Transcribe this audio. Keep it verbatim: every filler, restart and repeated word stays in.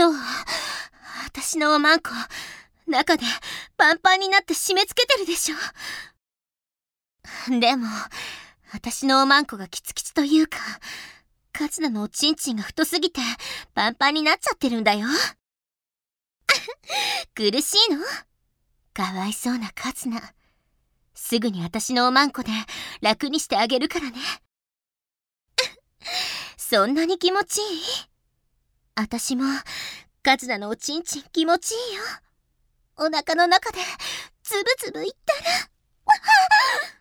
どう？私のおまんこ、中でパンパンになって締め付けてるでしょ。でも、私のおまんこがキツキツというか、カツナのおちんちんが太すぎてパンパンになっちゃってるんだよ。苦しいの？かわいそうなカツナ。すぐに私のおまんこで楽にしてあげるからね。そんなに気持ちいい？私もカツナのおちんちん気持ちいいよ。お腹の中でつぶつぶいったら